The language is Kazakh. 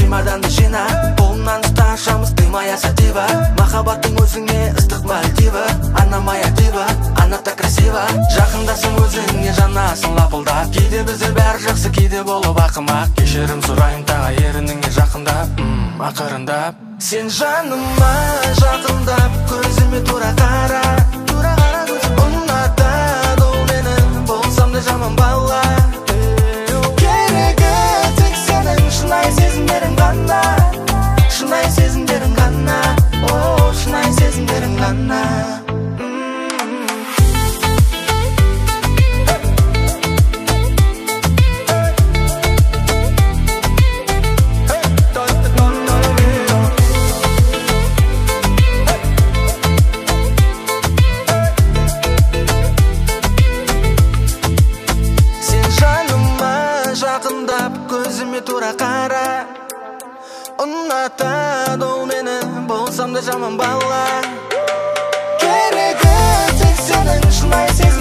чемоданды жина, қолымнан ұсташамыз дымая сатива. Махаббаттың өзіңе ыстық Мальдива. Она моя дива, она так красива. Жақындасың өзіңе жанасың лапылдап. Кейде біздер бәрі жақсы, кейде болып ақымақ. Кешірім сұрайын тағы ерініңе жақындап, ақырындап. Сен жаныма жақындап, көзіме тура қара. Ұнатады ол мені, болсам да жаман бала. Керегі тек сенің шынайы сезімдерің ғана. Шынайы сезімдерің ғана. О, шынайы сезімдерің ғана. Жақындап көзіме тура қара. Ұнатады ол мені, болсам да жаман бала. Керегі тек сенің шынайы сезімдерің.